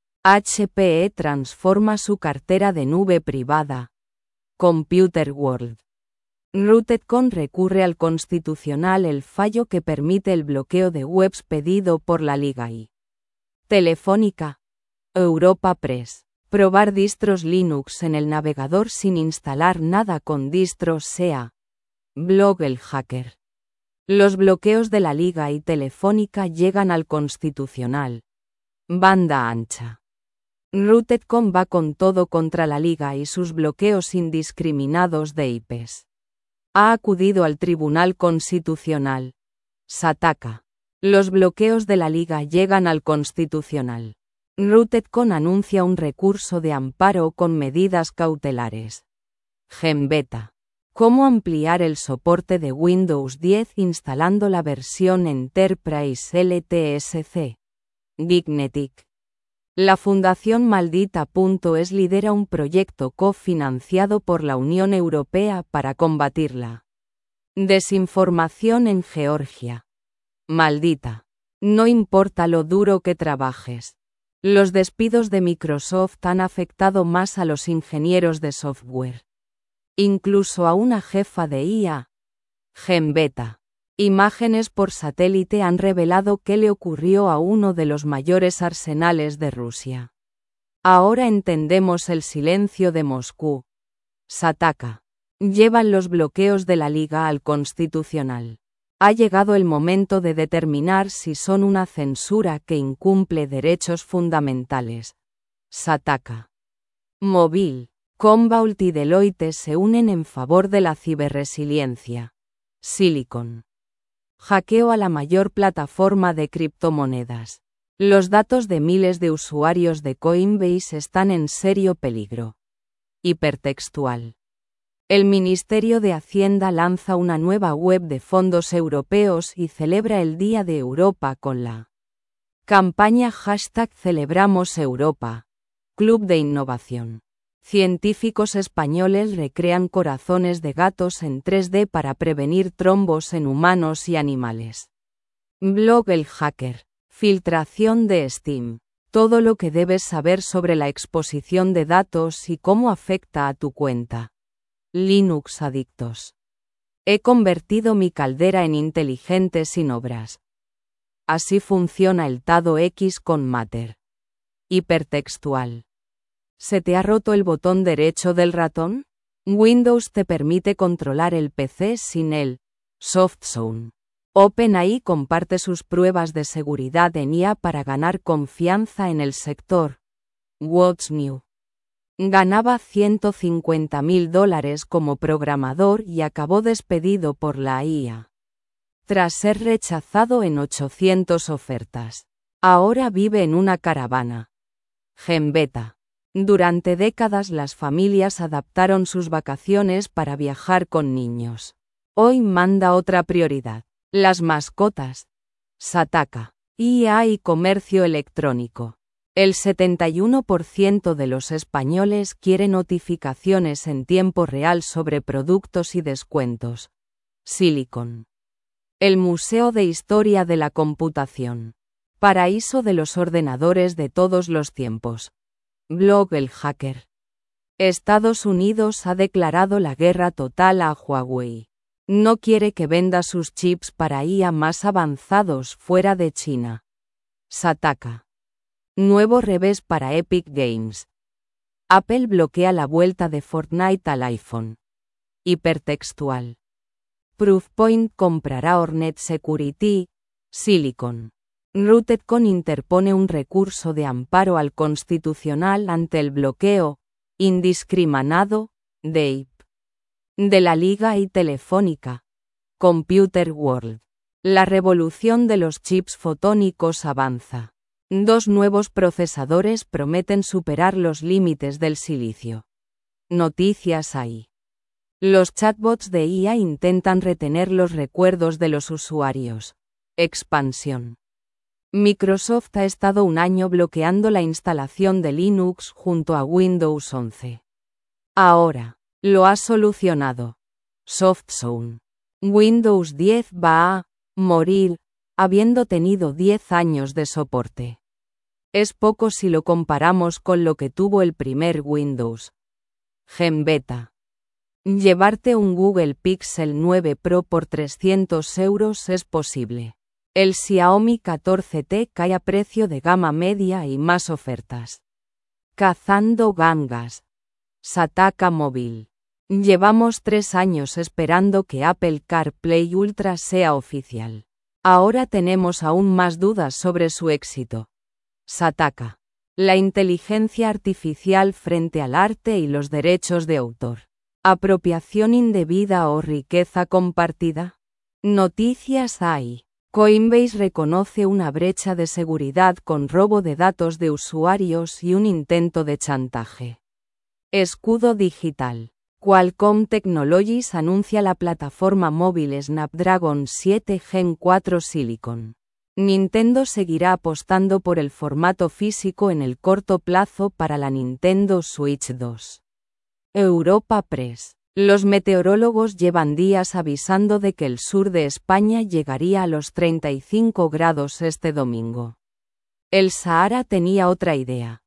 HPE transforma su cartera de nube privada. Computer World. RootedCon recurre al Constitucional el fallo que permite el bloqueo de webs pedido por la Liga y Telefónica. Europa Press. Probar distros Linux en el navegador sin instalar nada con distros SEA. Blog El Hacker. Los bloqueos de la Liga y Telefónica llegan al Constitucional. Banda ancha. RootedCon va con todo contra la Liga y sus bloqueos indiscriminados de IPs. Ha acudido al Tribunal Constitucional. Sataka. Los bloqueos de la Liga llegan al Constitucional. RootedCon anuncia un recurso de amparo con medidas cautelares. Gembeta. ¿Cómo ampliar el soporte de Windows 10 instalando la versión Enterprise LTSC? Gignetic. La Fundación Maldita.es lidera un proyecto cofinanciado por la Unión Europea para combatir la desinformación en Georgia. Maldita. No importa lo duro que trabajes. Los despidos de Microsoft han afectado más a los ingenieros de software. Incluso a una jefa de IA. Gembeta. Imágenes por satélite han revelado qué le ocurrió a uno de los mayores arsenales de Rusia. Ahora entendemos el silencio de Moscú. Sataka. Llevan los bloqueos de la Liga al Constitucional. Ha llegado el momento de determinar si son una censura que incumple derechos fundamentales. Sataka. Móvil, Commvault y Deloitte se unen en favor de la ciberresiliencia. Silicon. Hackeo a la mayor plataforma de criptomonedas. Los datos de miles de usuarios de Coinbase están en serio peligro. Hipertextual. El Ministerio de Hacienda lanza una nueva web de fondos europeos y celebra el Día de Europa con la campaña #CelebramosEuropa, Club de Innovación. Científicos españoles recrean corazones de gatos en 3D para prevenir trombos en humanos y animales. Blog El Hacker. Filtración de Steam. Todo lo que debes saber sobre la exposición de datos y cómo afecta a tu cuenta. Linux Adictos. He convertido mi caldera en inteligente sin obras. Así funciona el Tado X con Matter. Hipertextual. ¿Se te ha roto el botón derecho del ratón? Windows te permite controlar el PC sin el Softzone. OpenAI comparte sus pruebas de seguridad en IA para ganar confianza en el sector. What's New? Ganaba $150.000 como programador y acabó despedido por la IA. Tras ser rechazado en 800 ofertas. Ahora vive en una caravana. Genbeta. Durante décadas las familias adaptaron sus vacaciones para viajar con niños. Hoy manda otra prioridad. Las mascotas. Sataka. IA y comercio electrónico. El 71% de los españoles quiere notificaciones en tiempo real sobre productos y descuentos. Silicon. El Museo de Historia de la Computación. Paraíso de los ordenadores de todos los tiempos. Blog El Hacker. Estados Unidos ha declarado la guerra total a Huawei. No quiere que venda sus chips para IA más avanzados fuera de China. Sataka. Nuevo revés para Epic Games. Apple bloquea la vuelta de Fortnite al iPhone. Hipertextual. Proofpoint comprará Hornet Security. Silicon. RootedCon interpone un recurso de amparo al Constitucional ante el bloqueo indiscriminado de la Liga y Telefónica. Computer World. La revolución de los chips fotónicos avanza. 2 nuevos procesadores prometen superar los límites del silicio. Noticias AI. Los chatbots de IA intentan retener los recuerdos de los usuarios. Expansión. Microsoft ha estado un año bloqueando la instalación de Linux junto a Windows 11. Ahora, lo ha solucionado. Softzone. Windows 10 va a morir, habiendo tenido 10 años de soporte. Es poco si lo comparamos con lo que tuvo el primer Windows. Genbeta. Llevarte un Google Pixel 9 Pro por 300 € es posible. El Xiaomi 14T cae a precio de gama media y más ofertas. Cazando gangas. Sataka Móvil. Llevamos 3 años esperando que Apple CarPlay Ultra sea oficial. Ahora tenemos aún más dudas sobre su éxito. Sataka. La inteligencia artificial frente al arte y los derechos de autor. ¿Apropiación indebida o riqueza compartida? Noticias AI. Coinbase reconoce una brecha de seguridad con robo de datos de usuarios y un intento de chantaje. Escudo digital. Qualcomm Technologies anuncia la plataforma móvil Snapdragon 7 Gen 4 Silicon. Nintendo seguirá apostando por el formato físico en el corto plazo para la Nintendo Switch 2. Europa Press. Los meteorólogos llevan días avisando de que el sur de España llegaría a los 35 grados este domingo. El Sahara tenía otra idea.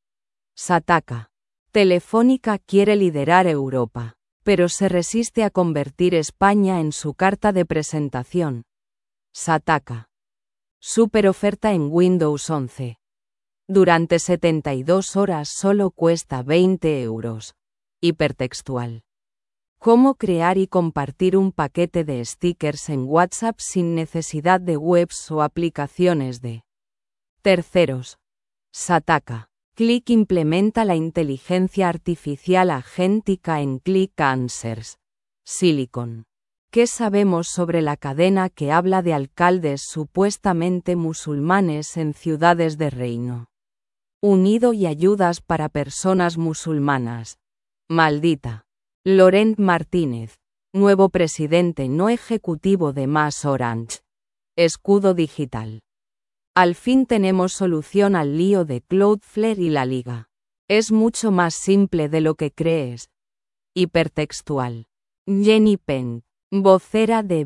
Sataka. Telefónica quiere liderar Europa, pero se resiste a convertir España en su carta de presentación. Sataka. Super oferta en Windows 11. Durante 72 horas solo cuesta 20 euros. Hipertextual. ¿Cómo crear y compartir un paquete de stickers en WhatsApp sin necesidad de webs o aplicaciones de terceros? Sataka. Click implementa la inteligencia artificial agéntica en Click Answers. Silicon. ¿Qué sabemos sobre la cadena que habla de alcaldes supuestamente musulmanes en ciudades de Reino Unido y ayudas para personas musulmanas? Maldita. Laurent Martínez, nuevo presidente no ejecutivo de MasOrange. Escudo digital. Al fin tenemos solución al lío de Cloudflare y la liga. Es mucho más simple de lo que crees. Hipertextual. Jenny Peng, vocera de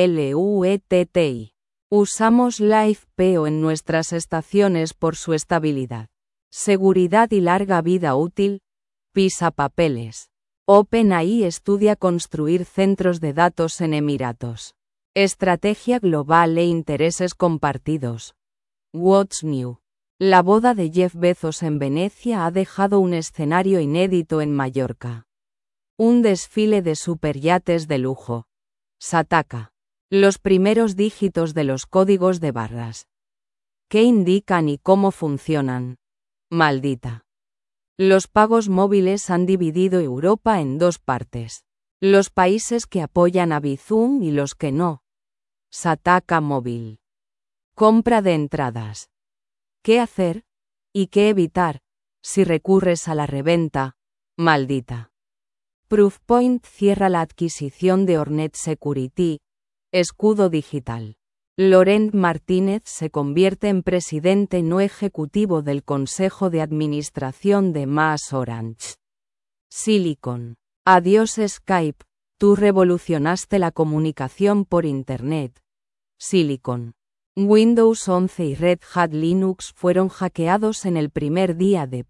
BLUETTI. Usamos LivePO en nuestras estaciones por su estabilidad, seguridad y larga vida útil. Pisapapeles. OpenAI estudia construir centros de datos en Emiratos. Estrategia global e intereses compartidos. What's New? La boda de Jeff Bezos en Venecia ha dejado un escenario inédito en Mallorca. Un desfile de superyates de lujo. Sataka. Los primeros dígitos de los códigos de barras. ¿Qué indican y cómo funcionan? Maldita. Los pagos móviles han dividido Europa en dos partes. Los países que apoyan a Bizum y los que no. Sataka Móvil. Compra de entradas. ¿Qué hacer? ¿Y qué evitar? Si recurres a la reventa, maldita. Proofpoint cierra la adquisición de Ornet Security. Escudo digital. Laurent Martínez se convierte en presidente no ejecutivo del Consejo de Administración de MasOrange. Silicon. Adiós Skype, tú revolucionaste la comunicación por Internet. Silicon. Windows 11 y Red Hat Linux fueron hackeados en el primer día de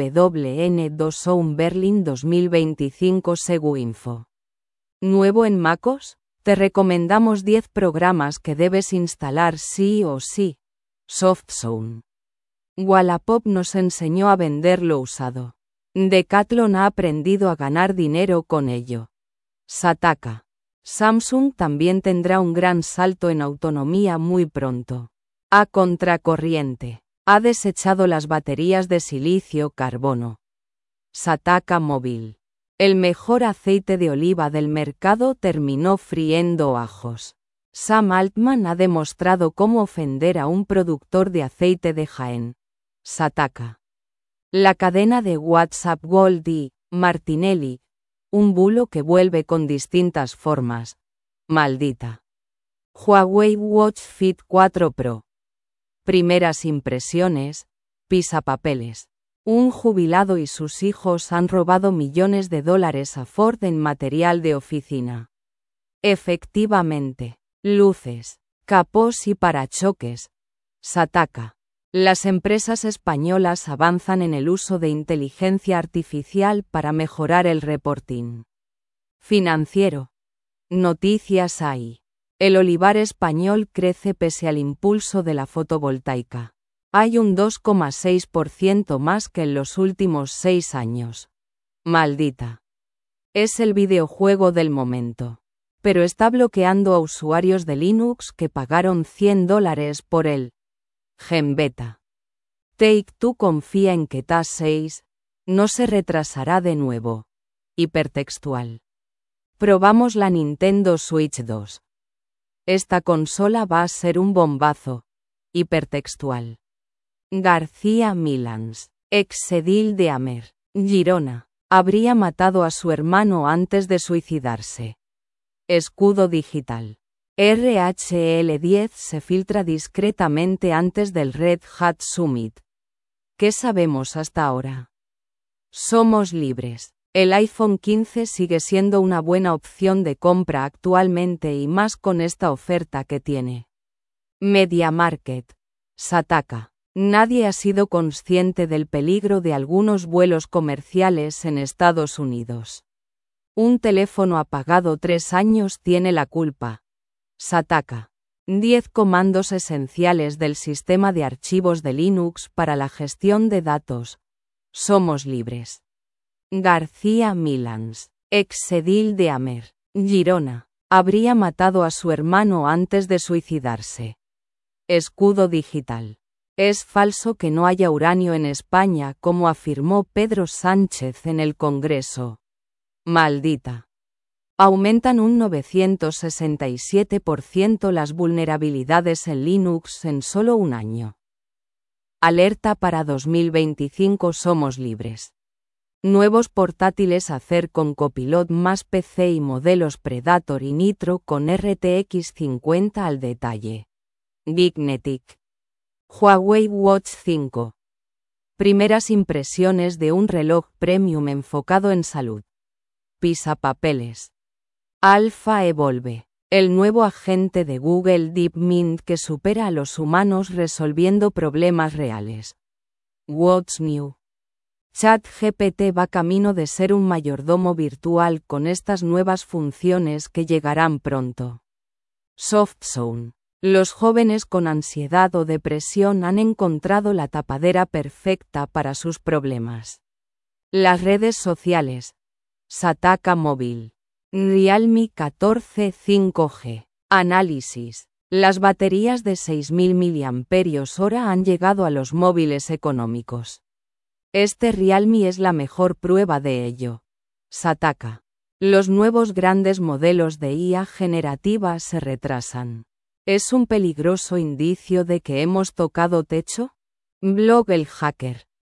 PWN2 Sound Berlin 2025 SeguInfo. ¿Nuevo en MacOS? Te recomendamos 10 programas que debes instalar sí o sí. SoftZone. Wallapop nos enseñó a vender lo usado. Decathlon ha aprendido a ganar dinero con ello. Sataka. Samsung también tendrá un gran salto en autonomía muy pronto. A contracorriente. Ha desechado las baterías de silicio-carbono. Sataka Móvil. El mejor aceite de oliva del mercado terminó friendo ajos. Sam Altman ha demostrado cómo ofender a un productor de aceite de Jaén. Sataka. La cadena de WhatsApp Gold y Martinelli. Un bulo que vuelve con distintas formas. Maldita. Huawei Watch Fit 4 Pro. Primeras impresiones. Pisapapeles. Un jubilado y sus hijos han robado millones de dólares a Ford en material de oficina. Efectivamente. Luces, capós y parachoques. Sataka. Las empresas españolas avanzan en el uso de inteligencia artificial para mejorar el reporting financiero. Noticias hay. El olivar español crece pese al impulso de la fotovoltaica. Hay un 2,6% más que en los últimos 6 años. Maldita. Es el videojuego del momento. Pero está bloqueando a usuarios de Linux que pagaron $100 por él. Genbeta. Take-Two confía en que TAS 6 no se retrasará de nuevo. Hipertextual. Probamos la Nintendo Switch 2. Esta consola va a ser un bombazo. Hipertextual. García Milans, exedil de Amer, Girona, habría matado a su hermano antes de suicidarse. Escudo digital. RHL10 se filtra discretamente antes del Red Hat Summit. ¿Qué sabemos hasta ahora? Somos libres. El iPhone 15 sigue siendo una buena opción de compra actualmente y más con esta oferta que tiene. MediaMarkt. Sataka. Nadie ha sido consciente del peligro de algunos vuelos comerciales en Estados Unidos. Un teléfono apagado 3 años tiene la culpa. Sataka. 10 comandos esenciales del sistema de archivos de Linux para la gestión de datos. Somos libres. García Milans, exedil de Amer, Girona, habría matado a su hermano antes de suicidarse. Escudo digital. Es falso que no haya uranio en España, como afirmó Pedro Sánchez en el Congreso. Maldita. Aumentan un 967% las vulnerabilidades en Linux en solo un año. Alerta para 2025. Somos libres. Nuevos portátiles Acer con Copilot más PC y modelos Predator y Nitro con RTX 50 al detalle. Geeknetic. Huawei Watch 5. Primeras impresiones de un reloj premium enfocado en salud. Pisapapeles. Alpha Evolve. El nuevo agente de Google DeepMind que supera a los humanos resolviendo problemas reales. What's New. ChatGPT va camino de ser un mayordomo virtual con estas nuevas funciones que llegarán pronto. SoftZone. Los jóvenes con ansiedad o depresión han encontrado la tapadera perfecta para sus problemas. Las redes sociales. Sataka Móvil. Realme 14 5G. Análisis. Las baterías de 6.000 mAh han llegado a los móviles económicos. Este Realme es la mejor prueba de ello. Sataka. Los nuevos grandes modelos de IA generativa se retrasan. ¿Es un peligroso indicio de que hemos tocado techo? Blog El Hacker.